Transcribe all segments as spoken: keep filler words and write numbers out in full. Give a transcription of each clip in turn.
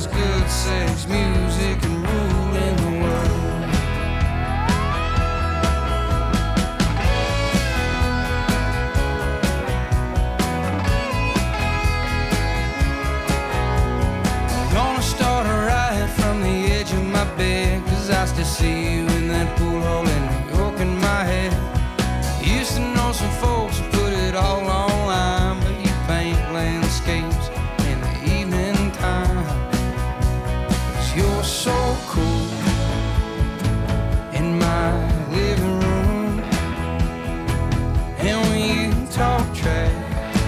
romance, good sex, music, and ruling the world. I'm gonna start a riot from the edge of my bed, 'cause I still see you in that pool hall in New York in my head. Used to know some folks who put it all online, but you paint landscapes in the evening time. 'Cause you're so cool in my living room, and when you talk trash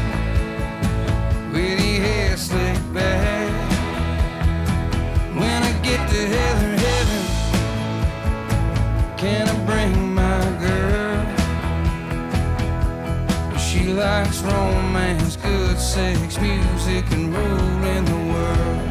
with your hair slicked back, when I get to heaven, heaven, can I bring my girl? She likes romance, good sex, music, and ruling the world.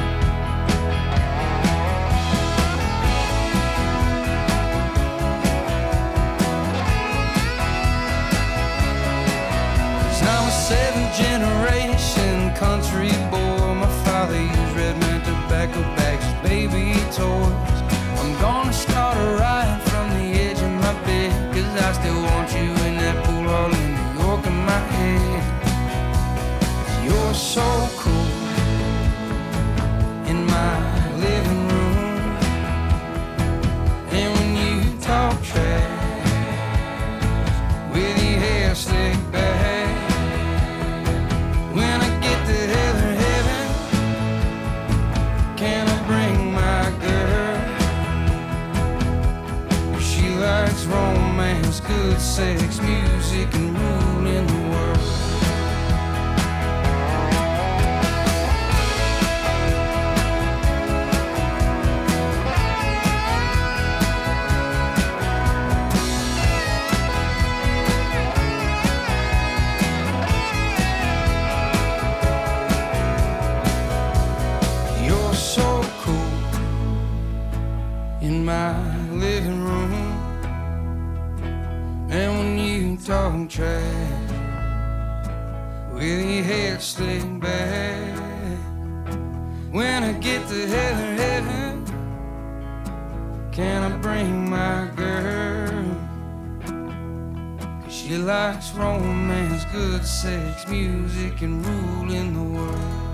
Cause I'm a seventh generation country boy. My father used red man tobacco bags as baby toys. I'm gonna start a riot from the edge of my bed, 'cause I still want you in that pool hall in New York in my head. You're so cool in my living room, and when you talk trash with your hair slicked back, when I get to heaven, heaven, can I bring my girl? She likes romance, good sex, music, and ruling the world. You're so cool in my living room, and when you talk trash with your hair slicked back, when I get to heaven, heaven, can I bring my girl? 'Cause she likes romance, good sex, music, and ruling the world.